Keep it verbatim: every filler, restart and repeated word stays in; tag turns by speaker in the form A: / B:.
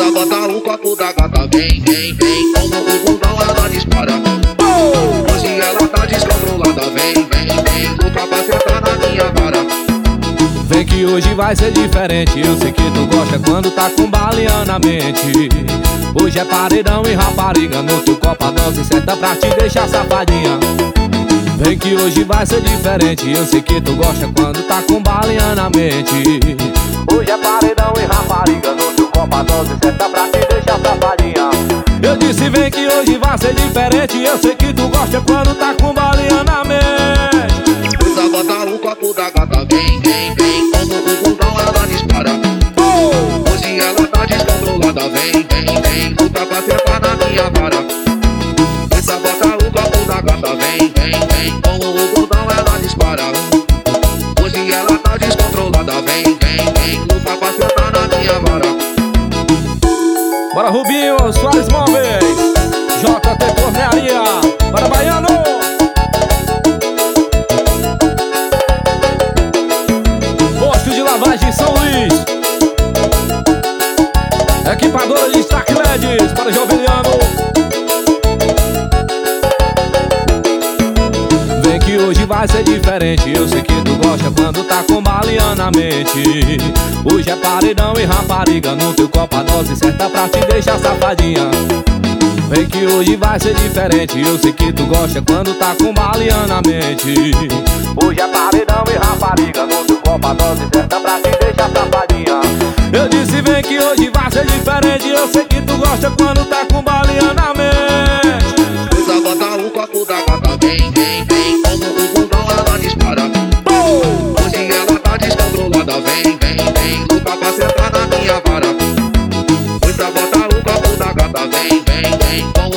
A: Ela bota o copo da gata, vem, vem, vem. Como o bundão ela dispara. Hoje ela tá descontrolada, vem, vem, vem. O capaceta na minha vara.
B: Vem que hoje vai ser diferente. Eu sei que tu gosta quando tá com balinha na mente. Hoje é paredão e rapariga no teu copo, a dança certa pra te deixar safadinha. Vem que hoje vai ser diferente. Eu sei que tu gosta quando tá com balinha na mente. Hoje é paredão e rapariga no teu copo, a dança certa pra te deixar safadinha. Eu disse vem que hoje vai ser diferente. Eu sei que tu gosta quando tá com balinha na mente.
A: Ela bota o copo da gata, vem, vem, vem. Como o bundão ela dispara. Hoje ela tá descontrolada, vem, vem, vem. O capaceta na minha vara. Ela bota o copo da gata, vem, vem, vem. Como o bundão ela dispara. Hoje ela tá descontrolada, vem, vem, vem. O capaceta na minha vara.
B: Bora Rubinho, Soares Móveis, J T Cornearia, bora Baiano. Posto de lavagem São Luís, equipadora de Stark L E Ds, para Joveliano. Vem que hoje vai ser diferente. Eu sei que tu gosta quando tá com balinha na mente. Hoje é paredão e rapariga no teu copo, a dose certa pra te deixar safadinha. Vem que hoje vai ser diferente. Eu sei que tu gosta quando tá com balinha na mente. Hoje é paredão e rapariga no teu copo, a dose certa pra te deixar safadinha. Eu disse vem que hoje vai ser diferente. Eu sei que tu gosta quando tá com balinha na mente.
A: Ela bota o copo da gata, vem, vem, vem. Como o bundão ela dispara. Hoje ela tá descontrolada, vem, vem, vem. O capaceta na minha vara. Ela bota o copo da gata, vem, vem, vem.